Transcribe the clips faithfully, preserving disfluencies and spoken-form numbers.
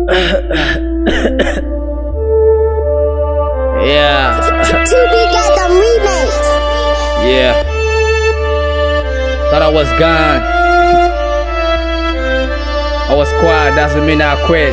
Yeah. T V got the remix. Yeah. Thought I was gone. I was quiet, doesn't mean I quit.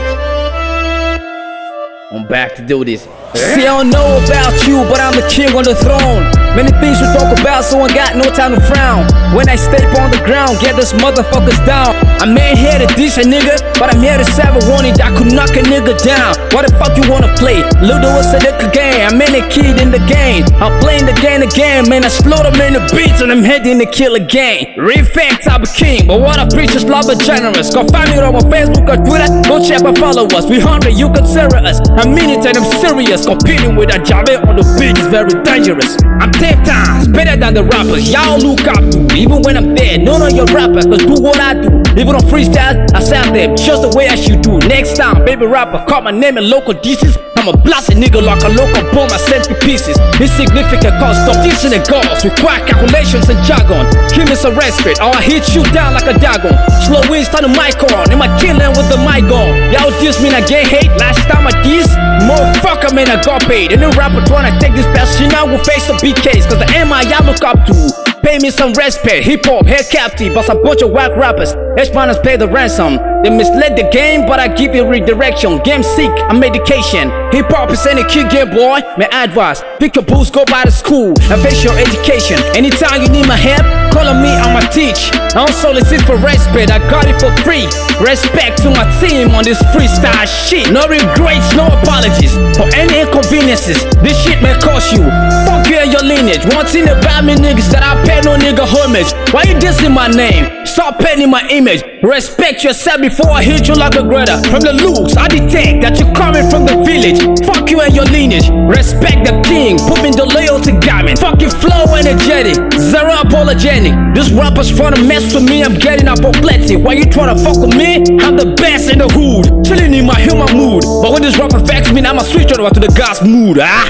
I'm back to do this. See, I don't know about you, but I'm the king on the throne. Many things we talk about, so I got no time to frown. When I step on the ground, get those motherfuckers down. I'm ain't here to diss a nigga, but I'm here to serve a warning that could knock a nigga down. What the fuck you wanna play? Ludo was a little game, I'm in a kid in the game. I'm playing the game again, man, I slow them in the beats and I'm heading to kill again. Real facts, I'm a king, but what I preach is love and generous. Go find me on my Facebook or Twitter, go check my followers. We hungry, you consider us. I mean it and I'm serious. Competing with a job on the beat is very dangerous. I'm ten times better than the rappers y'all look up to. Even when I'm dead, none of your rappers cause do what I do. Even on freestyle, I sound them just the way I should do. Next time, baby rapper, call my name in local dishes. I'm a blasted nigga like a local bomb I sent to pieces. Insignificant cost of dissing and goals. Require calculations and jargon. Give me some respect or I hit you down like a dagon. Slow wins, turn the mic on. Am I killing with the mic on? Y'all diss me and I get hate. Last time I diss, motherfucker man I got paid. And the rapper trying to take this passion out will face a big case. Cause the M I y'all look up to. Pay me some respect, hip hop, hair captive, but a bunch of whack rappers. H-Miners pay the ransom. They misled the game, but I give you redirection. Game sick, I'm medication. Hip hop is any kid game, boy. My advice, pick your books, go by the school, and face your education. Anytime you need my help, call on me, I'ma teach. I don't solicit for respect, I got it for free. Respect to my team on this freestyle shit. No regrets, no apologies for any inconveniences. This shit may cost you. Fuck you and your lineage. One thing about me niggas that I pay no nigga homage. Why you dissing my name? Stop painting my image. Respect yourself before I hit you like a grader. From the looks, I detect that you're coming from the village. Fuck you and your lineage. Respect the king, put me in the loyalty garment. Fucking flow energetic, zero apologetic. These rappers tryna mess with me, I'm getting apoplectic. Why you tryna fuck with me? I'm the best in the hood, chilling in my human mood. But when this rapper affects me, now I'ma switch over to the God's mood, ah.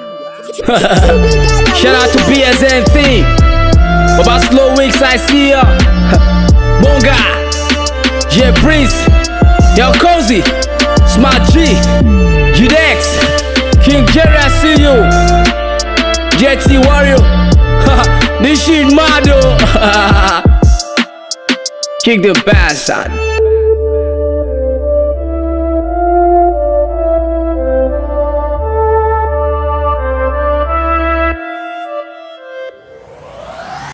Shout out to B S M team. About slow weeks, I see ya. Bonga, J Prince, Yo Cozy, Smart G, G-Dex, King Jerry, I see you. J T Warrior, this shit mad though. Kick the bass, son.